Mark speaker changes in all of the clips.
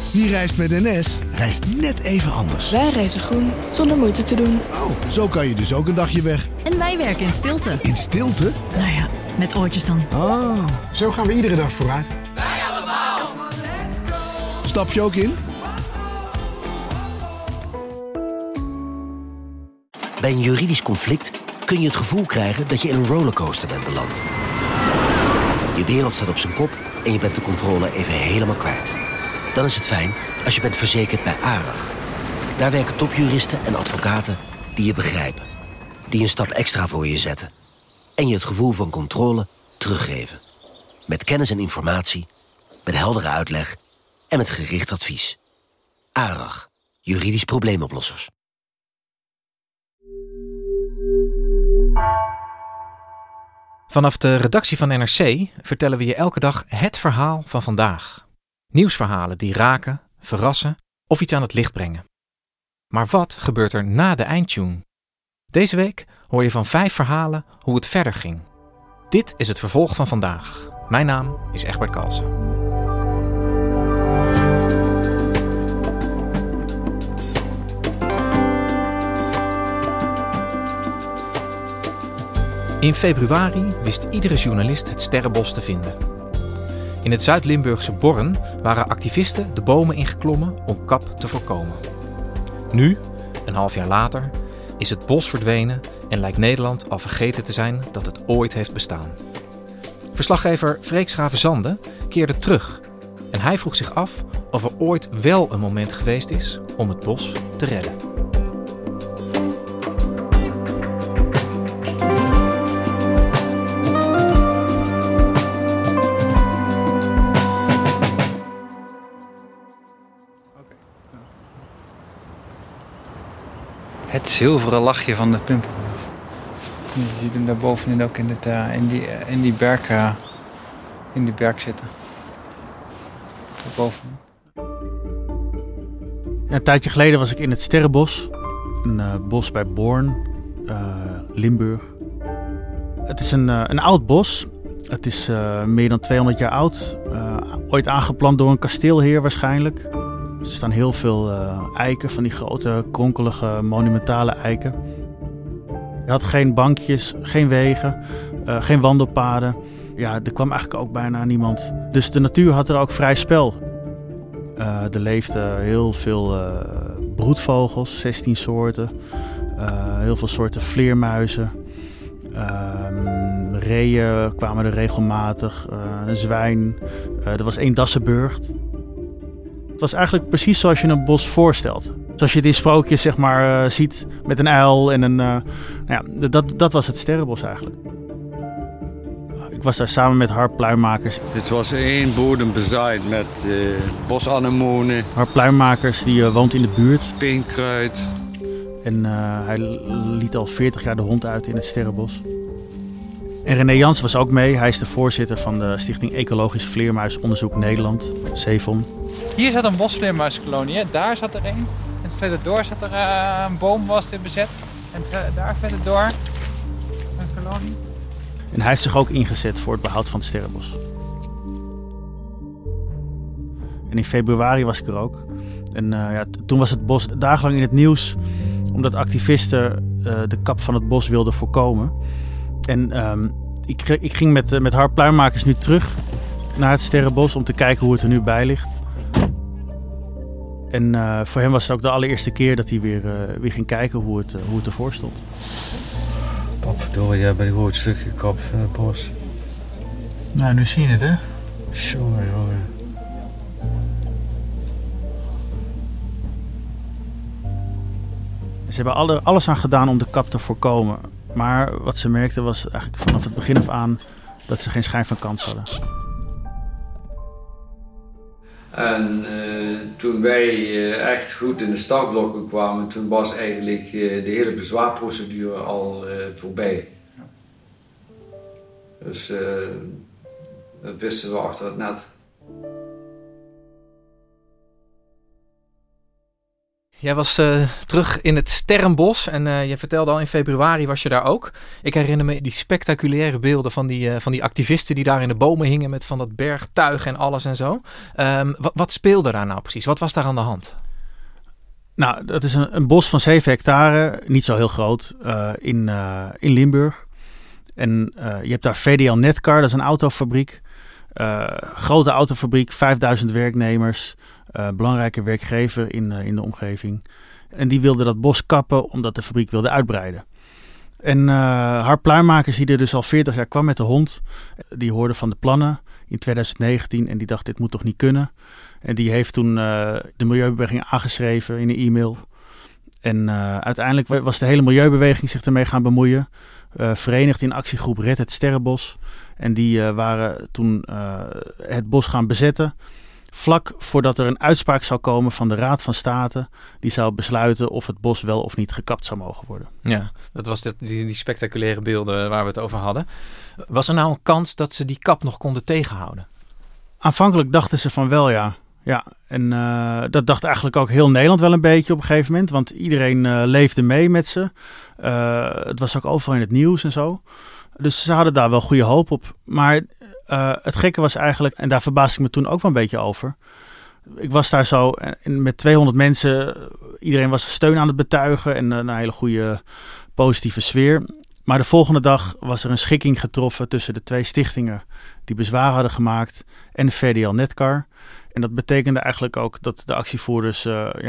Speaker 1: Wie reist met NS, reist net even anders.
Speaker 2: Wij reizen groen, zonder moeite te doen.
Speaker 1: Oh, zo kan je dus ook een dagje weg.
Speaker 3: En wij werken in stilte.
Speaker 1: In stilte?
Speaker 3: Nou ja, met oortjes dan.
Speaker 1: Oh.
Speaker 4: Zo gaan we iedere dag vooruit.
Speaker 5: Wij allemaal.
Speaker 1: Stap je ook in?
Speaker 6: Bij een juridisch conflict kun je het gevoel krijgen dat je in een rollercoaster bent beland. Je wereld staat op zijn kop en je bent de controle even helemaal kwijt. Dan is het fijn als je bent verzekerd bij ARAG. Daar werken topjuristen en advocaten die je begrijpen. Die een stap extra voor je zetten. En je het gevoel van controle teruggeven. Met kennis en informatie, met heldere uitleg en met gericht advies. ARAG, juridisch probleemoplossers.
Speaker 7: Vanaf de redactie van NRC vertellen we je elke dag het verhaal van vandaag. Nieuwsverhalen die raken, verrassen of iets aan het licht brengen. Maar wat gebeurt er na de eindtune? Deze week hoor je van 5 verhalen hoe het verder ging. Dit is het vervolg van vandaag. Mijn naam is Egbert Kalsen. In februari wist iedere journalist het Sterrenbos te vinden. In het Zuid-Limburgse Borren waren activisten de bomen ingeklommen om kap te voorkomen. Nu, een half jaar later, is het bos verdwenen en lijkt Nederland al vergeten te zijn dat het ooit heeft bestaan. Verslaggever Freek Schravenzande keerde terug en hij vroeg zich af of er ooit wel een moment geweest is om het bos te redden.
Speaker 8: Het zilveren lachje van de pimpelpoes. Je ziet hem daar bovenin ook in die berg zitten. Daarboven.
Speaker 9: Ja, een tijdje geleden was ik in het Sterrenbos. Een bos bij Born, Limburg. Het is een oud bos. Het is meer dan 200 jaar oud. Ooit aangeplant door een kasteelheer waarschijnlijk. Er staan heel veel eiken, van die grote, kronkelige, monumentale eiken. Je had geen bankjes, geen wegen, geen wandelpaden. Ja, er kwam eigenlijk ook bijna niemand. Dus de natuur had er ook vrij spel. Er leefden heel veel broedvogels, 16 soorten. Heel veel soorten vleermuizen. Reeën kwamen er regelmatig. Een zwijn. Er was 1 dassenburgt. Het was eigenlijk precies zoals je een bos voorstelt. Zoals je het in sprookjes zeg maar ziet met een uil en een... dat was het Sterrenbos eigenlijk. Ik was daar samen met Harp Pluimmakers.
Speaker 10: Het was 1 bodem bezaaid met bosanemonen.
Speaker 9: Harp Pluimmakers die woont in de buurt.
Speaker 10: Speenkruid.
Speaker 9: En hij liet al 40 jaar de hond uit in het Sterrenbos. En René Jansen was ook mee. Hij is de voorzitter van de Stichting Ecologisch Vleermuisonderzoek Nederland, CEVON.
Speaker 8: Hier zat een bosvleermuiskolonie, hè? Daar zat er 1. En verderdoor zat er een boom was dit bezet. En daar verderdoor een kolonie.
Speaker 9: En hij heeft zich ook ingezet voor het behoud van het Sterrenbos. En in februari was ik er ook. En toen was het bos dagenlang in het nieuws, omdat activisten de kap van het bos wilden voorkomen. En ik ging met Harp Pluimmakers nu terug naar het Sterrenbos om te kijken hoe het er nu bij ligt. En voor hem was het ook de allereerste keer dat hij weer ging kijken hoe het ervoor stond.
Speaker 10: Potverdorie, daar ben ik gewoon een stukje gekapt van het bos.
Speaker 9: Nou, nu zie je het, hè?
Speaker 10: Jongen.
Speaker 9: Ze hebben alles aan gedaan om de kap te voorkomen. Maar wat ze merkten was eigenlijk vanaf het begin af aan dat ze geen schijn van kans hadden.
Speaker 11: En toen wij echt goed in de startblokken kwamen, toen was eigenlijk de hele bezwaarprocedure al voorbij. Dus dat wisten we achter het net.
Speaker 7: Jij was terug in het Sterrenbos en je vertelde al in februari was je daar ook. Ik herinner me die spectaculaire beelden van die activisten die daar in de bomen hingen met van dat bergtuig en alles en zo. Wat speelde daar nou precies? Wat was daar aan de hand?
Speaker 9: Nou, dat is een bos van 7 hectare, niet zo heel groot, in Limburg. En je hebt daar VDL Netcar, dat is een autofabriek. Grote autofabriek, 5000 werknemers, belangrijke werkgever in de omgeving. En die wilde dat bos kappen omdat de fabriek wilde uitbreiden. En Harp Pluimakers, die er dus al 40 jaar kwam met de hond, die hoorde van de plannen in 2019 en die dacht dit moet toch niet kunnen. En die heeft toen de milieubeweging aangeschreven in een e-mail. En uiteindelijk was de hele milieubeweging zich ermee gaan bemoeien. Verenigd in actiegroep Red het Sterrenbos. En die waren toen het bos gaan bezetten. Vlak voordat er een uitspraak zou komen van de Raad van State. Die zou besluiten of het bos wel of niet gekapt zou mogen worden.
Speaker 7: Ja, dat was die spectaculaire beelden waar we het over hadden. Was er nou een kans dat ze die kap nog konden tegenhouden?
Speaker 9: Aanvankelijk dachten ze van wel, ja. Ja, en dat dacht eigenlijk ook heel Nederland wel een beetje op een gegeven moment. Want iedereen leefde mee met ze. Het was ook overal in het nieuws en zo. Dus ze hadden daar wel goede hoop op. Maar het gekke was eigenlijk, en daar verbaasde ik me toen ook wel een beetje over. Ik was daar zo met 200 mensen. Iedereen was steun aan het betuigen en een hele goede positieve sfeer. Maar de volgende dag was er een schikking getroffen tussen de 2 stichtingen die bezwaar hadden gemaakt en de VDL Netcar. En dat betekende eigenlijk ook dat de actievoerders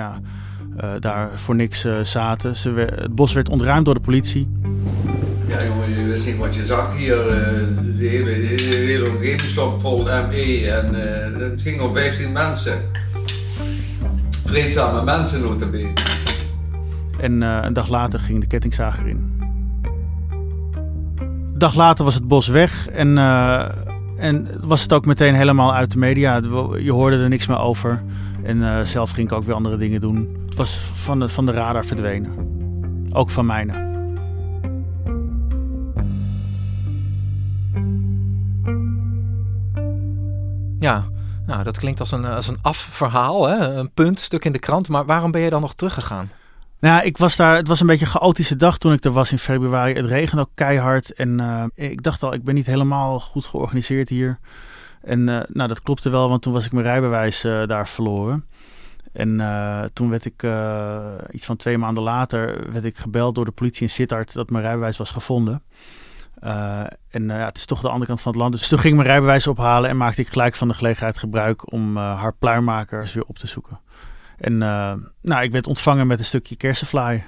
Speaker 9: daar voor niks zaten. Het bos werd ontruimd door de politie.
Speaker 11: Ja jongen, je wist niet wat je zag hier. De hele omgeving stond vol ME en het ging om 15 mensen. Vreedzame mensen nota bene.
Speaker 9: En een dag later ging de kettingzager in. Een dag later was het bos weg en was het ook meteen helemaal uit de media. Je hoorde er niks meer over. En zelf ging ik ook weer andere dingen doen. Het was van de radar verdwenen. Ook van mijne.
Speaker 7: Ja, nou, dat klinkt als een afverhaal, hè? Een puntstuk in de krant. Maar waarom ben je dan nog teruggegaan?
Speaker 9: Nou, ik was daar. Het was een beetje een chaotische dag toen ik er was in februari. Het regende ook keihard. En ik dacht al, ik ben niet helemaal goed georganiseerd hier. En dat klopte wel, want toen was ik mijn rijbewijs daar verloren. En toen werd ik, iets van 2 maanden later, werd ik gebeld door de politie in Sittard dat mijn rijbewijs was gevonden. Het is toch de andere kant van het land. Dus toen ging ik mijn rijbewijs ophalen en maakte ik gelijk van de gelegenheid gebruik om Harp Pluimakers weer op te zoeken. En ik werd ontvangen met een stukje kersenvlaai.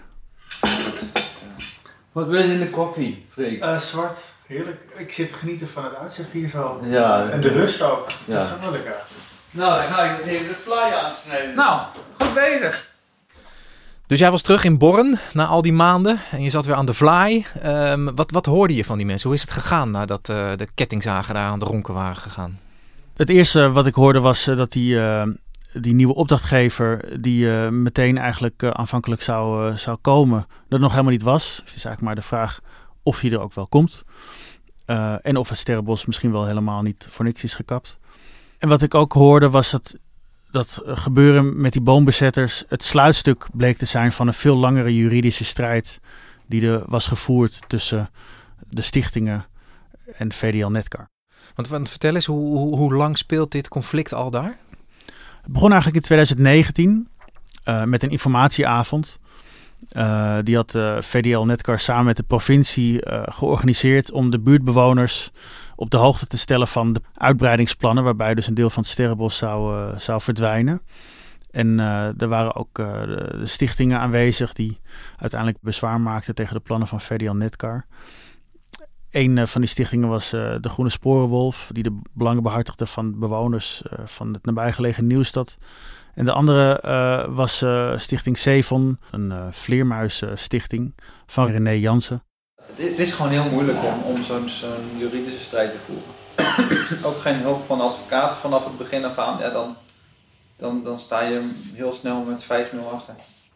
Speaker 11: Wat wil je in de koffie, Freek?
Speaker 9: Zwart, heerlijk. Ik zit te genieten van het uitzicht hier zo.
Speaker 11: Ja,
Speaker 9: en de rust ook.
Speaker 11: Ja.
Speaker 9: Dat is ook wel lekker.
Speaker 11: Nou, dan ga ik dus even de fly aansnijden.
Speaker 8: Nou, goed bezig.
Speaker 7: Dus jij was terug in Born na al die maanden en je zat weer aan de vlaai. Wat hoorde je van die mensen? Hoe is het gegaan nadat de kettingzagen daar aan de ronken waren gegaan?
Speaker 9: Het eerste wat ik hoorde was dat die nieuwe opdrachtgever die meteen eigenlijk aanvankelijk zou komen, dat nog helemaal niet was. Het is eigenlijk maar de vraag of hij er ook wel komt. En of het Sterrenbos misschien wel helemaal niet voor niks is gekapt. En wat ik ook hoorde was dat gebeuren met die boombezetters het sluitstuk bleek te zijn van een veel langere juridische strijd die er was gevoerd tussen de stichtingen en VDL Netcar.
Speaker 7: Want vertel eens, hoe lang speelt dit conflict al daar?
Speaker 9: Het begon eigenlijk in 2019 met een informatieavond. Die had VDL Netcar samen met de provincie georganiseerd om de buurtbewoners op de hoogte te stellen van de uitbreidingsplannen, waarbij dus een deel van het Sterrenbos zou verdwijnen. En er waren ook de stichtingen aanwezig die uiteindelijk bezwaar maakten tegen de plannen van VDL Netcar. Een van die stichtingen was de Groene Sporenwolf, die de belangen behartigde van bewoners van het nabijgelegen Nieuwstad. En de andere was Stichting Sevon, een vleermuisstichting van René Jansen.
Speaker 8: Het is gewoon heel moeilijk om zo'n juridische strijd te voeren. Ook geen hulp van advocaten vanaf het begin af aan. Ja, dan sta je heel snel met 5-0 achter.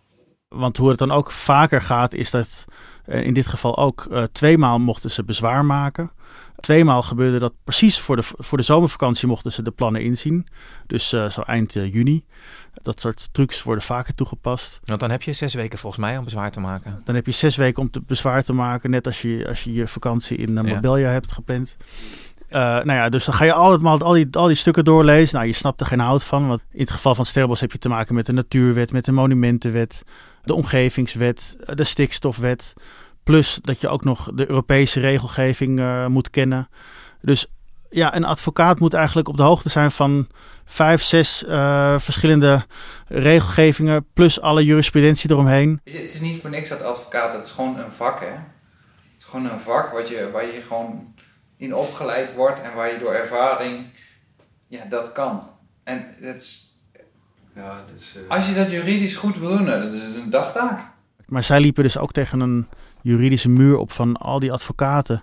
Speaker 9: Want hoe het dan ook vaker gaat, is dat in dit geval ook 2 maal mochten ze bezwaar maken. 2 maal gebeurde dat precies voor de zomervakantie mochten ze de plannen inzien. Dus zo eind juni. Dat soort trucs worden vaker toegepast.
Speaker 7: Want dan heb je 6 weken volgens mij om bezwaar te maken.
Speaker 9: Dan heb je 6 weken om bezwaar te maken, net als je vakantie in Marbella hebt gepland. Dus dan ga je allemaal al die stukken doorlezen. Nou, je snapt er geen hout van. Want in het geval van Sterrebos heb je te maken met de natuurwet, met de monumentenwet, de omgevingswet, de stikstofwet. Plus dat je ook nog de Europese regelgeving moet kennen. Dus ja, een advocaat moet eigenlijk op de hoogte zijn van 5, 6 verschillende regelgevingen. Plus alle jurisprudentie eromheen.
Speaker 8: Het is niet voor niks dat advocaat, het is gewoon een vak, hè. Het is gewoon een vak waar je gewoon in opgeleid wordt en waar je door ervaring, dat kan. En dat is, als je dat juridisch goed wil doen, dat is een dagtaak.
Speaker 9: Maar zij liepen dus ook tegen een juridische muur op van al die advocaten.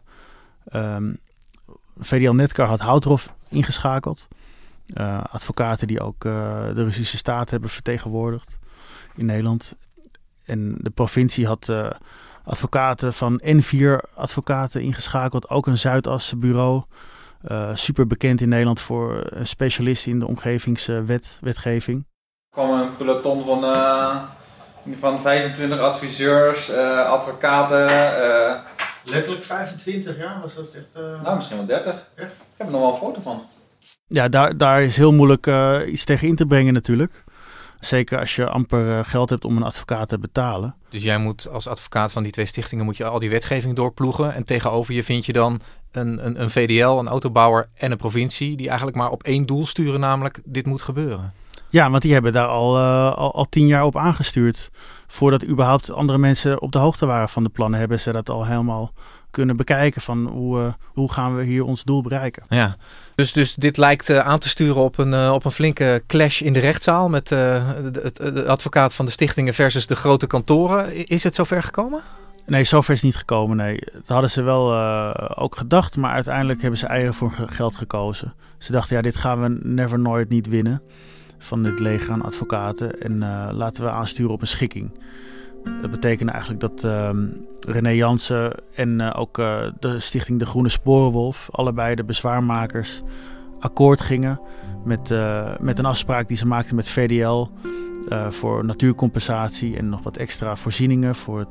Speaker 9: VDL Netcar had Houthoff ingeschakeld. Advocaten die ook de Russische staat hebben vertegenwoordigd in Nederland. En de provincie had advocaten van N4 advocaten ingeschakeld. Ook een Zuidasse bureau. Super bekend in Nederland voor een specialist in de omgevingswetgeving.
Speaker 8: Er kwam een peloton van 25 adviseurs, advocaten.
Speaker 9: Letterlijk 25 jaar was dat echt...
Speaker 8: misschien wel 30. Echt? Ik heb er nog wel een foto van.
Speaker 9: Ja, daar is heel moeilijk iets tegen in te brengen natuurlijk. Zeker als je amper geld hebt om een advocaat te betalen.
Speaker 7: Dus jij moet als advocaat van die 2 stichtingen moet je al die wetgeving doorploegen. En tegenover je vind je dan een VDL, een autobouwer en een provincie die eigenlijk maar op 1 doel sturen, namelijk dit moet gebeuren. Ja,
Speaker 9: want die hebben daar al 10 jaar op aangestuurd. Voordat überhaupt andere mensen op de hoogte waren van de plannen, hebben ze dat al helemaal kunnen bekijken van hoe gaan we hier ons doel bereiken.
Speaker 7: Ja, dus dit lijkt aan te sturen op een flinke clash in de rechtszaal met de advocaat van de stichtingen versus de grote kantoren. Is het zover gekomen?
Speaker 9: Nee, zover is het niet gekomen. Nee, dat hadden ze wel ook gedacht, maar uiteindelijk hebben ze eieren voor geld gekozen. Ze dachten, dit gaan we nooit niet winnen van dit leger aan advocaten en laten we aansturen op een schikking. Dat betekent eigenlijk dat René Jansen en ook de stichting De Groene Sporenwolf, allebei de bezwaarmakers, akkoord gingen met een afspraak die ze maakten met VDL voor natuurcompensatie en nog wat extra voorzieningen voor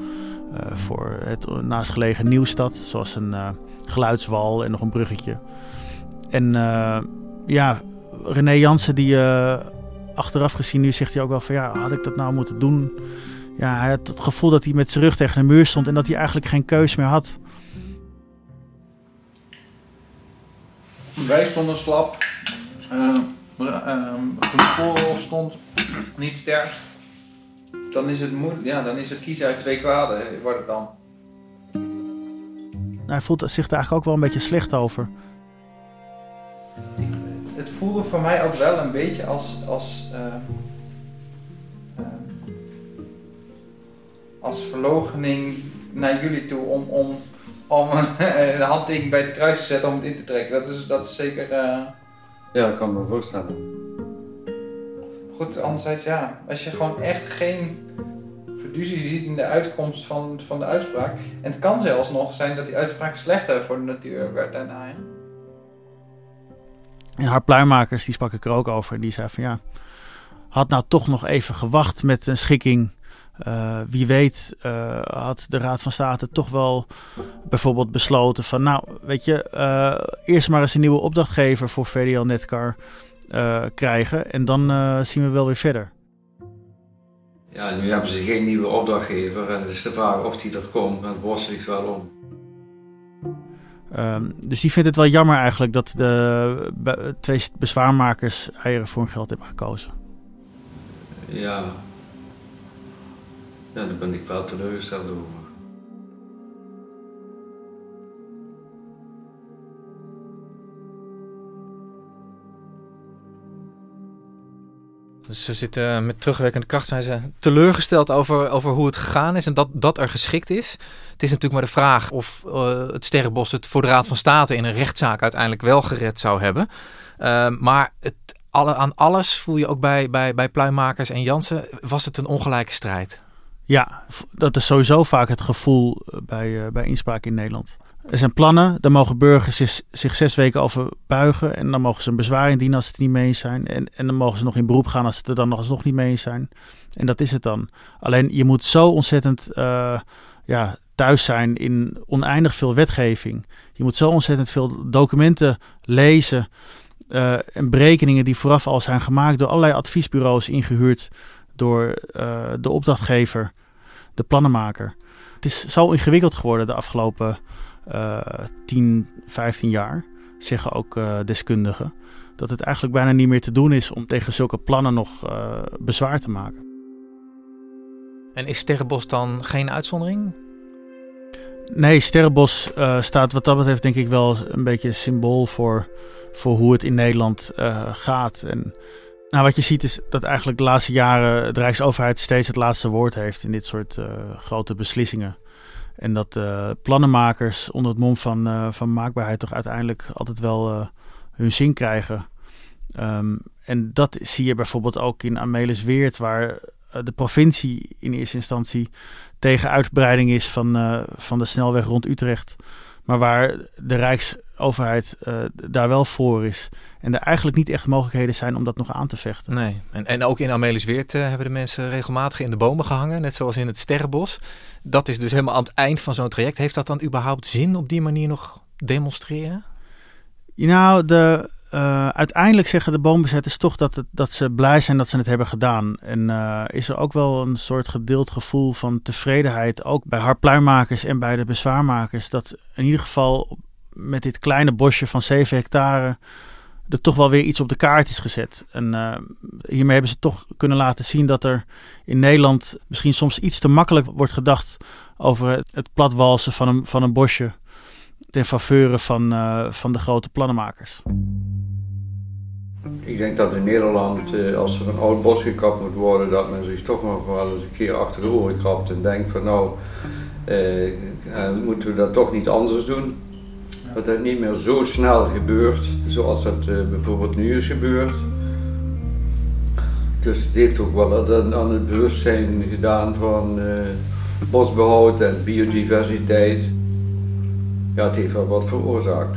Speaker 9: het naastgelegen Nieuwstad, zoals een geluidswal en nog een bruggetje. En René Jansen die achteraf gezien, nu zegt hij ook wel van had ik dat nou moeten doen? Ja, hij had het gevoel dat hij met zijn rug tegen de muur stond en dat hij eigenlijk geen keus meer had.
Speaker 8: Wij stonden slap. Groene Sporenwolf stond niet sterk. Dan is het moeilijk. Dan is het kiezen uit 2 kwaden. Wordt het dan.
Speaker 9: Hij voelt zich er eigenlijk ook wel een beetje slecht over.
Speaker 8: Het voelde voor mij ook wel een beetje als verloochening naar jullie toe om een handtekening bij het kruis te zetten om het in te trekken. Dat is zeker...
Speaker 10: Ja, dat kan ik me voorstellen.
Speaker 8: Goed, anderzijds als je gewoon echt geen fiducie ziet in de uitkomst van de uitspraak. En het kan zelfs nog zijn dat die uitspraak slechter voor de natuur werd daarna. Hè?
Speaker 9: En haar pluimmakers, die sprak ik er ook over. En die zei van had nou toch nog even gewacht met een schikking. Wie weet had de Raad van State toch wel bijvoorbeeld besloten van eerst maar eens een nieuwe opdrachtgever voor VDL Netcar krijgen. En dan zien we wel weer verder.
Speaker 11: Ja, nu hebben ze geen nieuwe opdrachtgever en dus de vraag of die er komt, het worstel ik wel om.
Speaker 9: Dus die vindt het wel jammer eigenlijk dat de 2 bezwaarmakers eieren voor hun geld hebben gekozen.
Speaker 11: Ja, daar ben ik wel teleurgesteld over.
Speaker 7: Dus ze zitten met terugwerkende kracht, zijn ze teleurgesteld over hoe het gegaan is en dat er geschikt is. Het is natuurlijk maar de vraag of het Sterrebos het voor de Raad van State in een rechtszaak uiteindelijk wel gered zou hebben. Maar het aan alles voel je ook bij pluimmakers en Jansen. Was het een ongelijke strijd?
Speaker 9: Ja, dat is sowieso vaak het gevoel bij inspraak in Nederland. Er zijn plannen, daar mogen burgers zich 6 weken over buigen. En dan mogen ze een bezwaar indienen als ze het niet mee eens zijn. En dan mogen ze nog in beroep gaan als ze het er dan nog eens nog niet mee eens zijn. En dat is het dan. Alleen je moet zo ontzettend thuis zijn in oneindig veel wetgeving. Je moet zo ontzettend veel documenten lezen. En berekeningen die vooraf al zijn gemaakt door allerlei adviesbureaus ingehuurd. Door de opdrachtgever, de plannenmaker. Het is zo ingewikkeld geworden de afgelopen 10, 15 jaar, zeggen ook deskundigen, dat het eigenlijk bijna niet meer te doen is om tegen zulke plannen nog bezwaar te maken.
Speaker 7: En is Sterrebos dan geen uitzondering?
Speaker 9: Nee, Sterrebos staat wat dat betreft denk ik wel een beetje symbool voor hoe het in Nederland gaat. En wat je ziet is dat eigenlijk de laatste jaren de Rijksoverheid steeds het laatste woord heeft in dit soort grote beslissingen. En dat plannenmakers onder het mom van maakbaarheid toch uiteindelijk altijd wel hun zin krijgen. En dat zie je bijvoorbeeld ook in Amelisweert, waar de provincie in eerste instantie tegen uitbreiding is van de snelweg rond Utrecht. Maar waar de Rijksoverheid daar wel voor is. En er eigenlijk niet echt mogelijkheden zijn om dat nog aan te vechten.
Speaker 7: Nee, en ook in Amelisweert hebben de mensen regelmatig in de bomen gehangen. Net zoals in het Sterrebos. Dat is dus helemaal aan het eind van zo'n traject. Heeft dat dan überhaupt zin op die manier nog demonstreren?
Speaker 9: Nou, uiteindelijk zeggen de boombezetters toch dat ze blij zijn dat ze het hebben gedaan. En is er ook wel een soort gedeeld gevoel van tevredenheid, ook bij harpluimmakers en bij de bezwaarmakers, dat in ieder geval met dit kleine bosje van 7 hectare er toch wel weer iets op de kaart is gezet. En hiermee hebben ze toch kunnen laten zien dat er in Nederland misschien soms iets te makkelijk wordt gedacht over het platwalsen van een bosje ten faveur van de grote plannenmakers.
Speaker 11: Ik denk dat in Nederland, als er een oud bos gekapt moet worden, dat men zich toch nog wel eens een keer achter de oren krabt en denkt van moeten we dat toch niet anders doen? Dat het niet meer zo snel gebeurt, zoals dat bijvoorbeeld nu is gebeurd. Dus het heeft ook wel aan het bewustzijn gedaan van bosbehoud en biodiversiteit. Ja, het heeft wel wat veroorzaakt.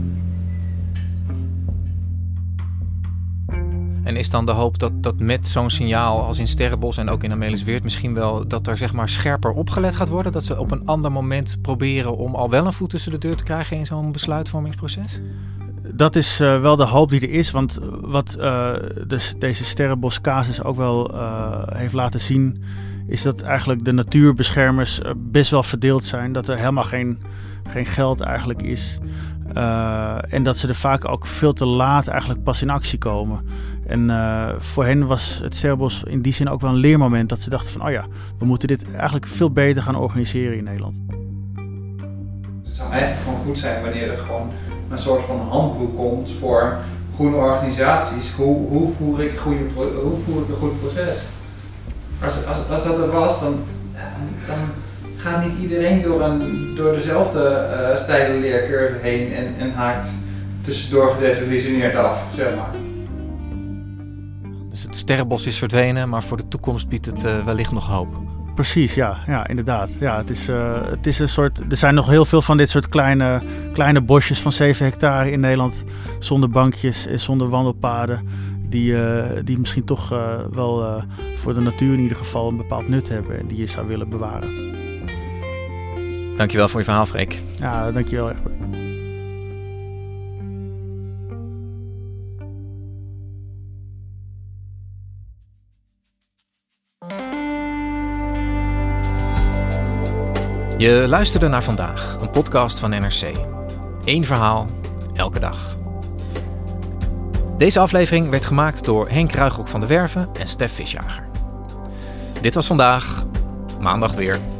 Speaker 7: En is dan de hoop dat met zo'n signaal als in Sterrebos en ook in Amelisweert misschien wel dat er zeg maar scherper opgelet gaat worden? Dat ze op een ander moment proberen om al wel een voet tussen de deur te krijgen in zo'n besluitvormingsproces?
Speaker 9: Dat is wel de hoop die er is, want wat deze Sterrebos casus ook wel heeft laten zien, is dat eigenlijk de natuurbeschermers best wel verdeeld zijn. Dat er helemaal geen geld eigenlijk is. En dat ze er vaak ook veel te laat eigenlijk pas in actie komen. En voor hen was het Sterrebos in die zin ook wel een leermoment. Dat ze dachten van, we moeten dit eigenlijk veel beter gaan organiseren in Nederland.
Speaker 8: Het zou eigenlijk gewoon goed zijn wanneer er gewoon een soort van handboek komt voor groene organisaties. Hoe voer ik een goed proces? Als dat er was, dan gaat niet iedereen door dezelfde steile leercurve heen en haakt tussendoor gedesillusioneerd af, zeg maar.
Speaker 7: Dus het Sterrebos is verdwenen, maar voor de toekomst biedt het wellicht nog hoop.
Speaker 9: Precies, ja, inderdaad. Ja, het is een soort. Er zijn nog heel veel van dit soort kleine bosjes van 7 hectare in Nederland, zonder bankjes en zonder wandelpaden, die misschien toch wel voor de natuur in ieder geval een bepaald nut hebben en die je zou willen bewaren.
Speaker 7: Dankjewel voor je verhaal, Freek.
Speaker 9: Ja, dankjewel, Egbert.
Speaker 7: Je luisterde naar Vandaag, een podcast van NRC. 1 verhaal, elke dag. Deze aflevering werd gemaakt door Henk Ruigrok van de Werven en Stef Visjager. Dit was Vandaag, maandag weer.